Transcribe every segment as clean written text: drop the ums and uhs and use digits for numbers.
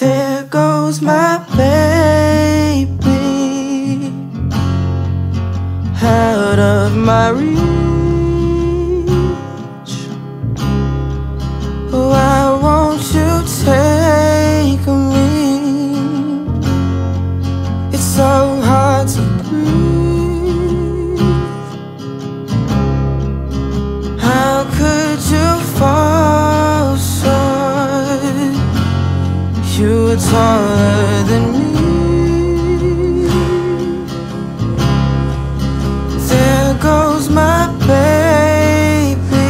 There goes my baby, out of my reach. Why won't you take me? It's so hard to breathe. How could you fall short? You were taller than me. There goes my baby.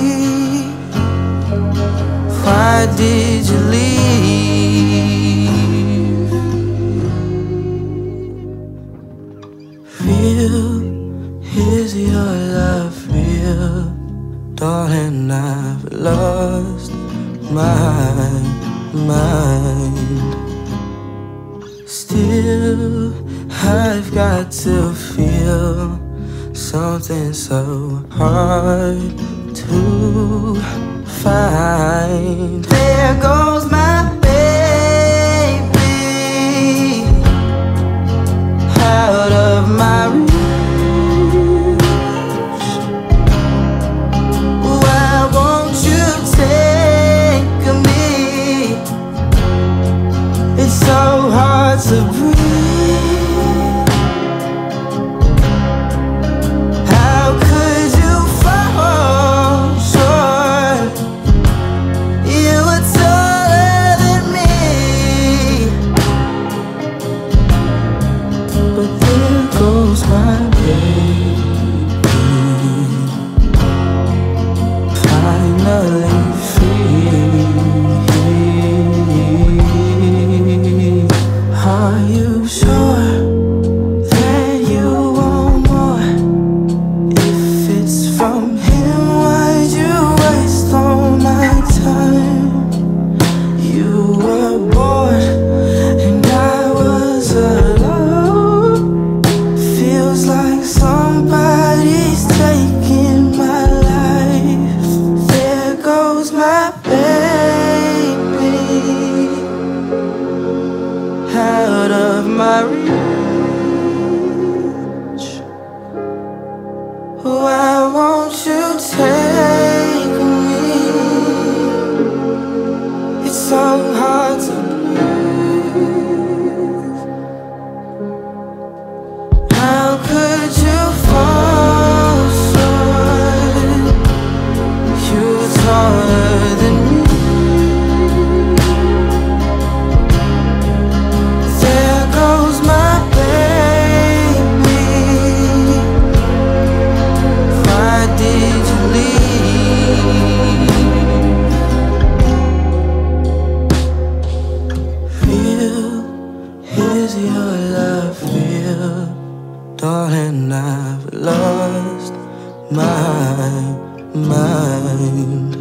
Why did you leave? Real, is your love real? Darling, I've lost my mind. Still, I've got to feel something so hard to find. There goes my baby, out of my reach. Why won't you take me? It's so hard to breathe. How could you fall short? You were taller than me. But there goes my baby, finally free. Are you sure that you want more? If it's from him, why'd you waste all my time? You were bored and I was alone. Feels like somebody's taking my life. There goes my baby, out of my reach. Why won't you take me? It's so hard to breathe. How could you fall short? You were taller than me. There goes my baby. Why did you leave? Real, is your love real? Darling, I've lost my mind.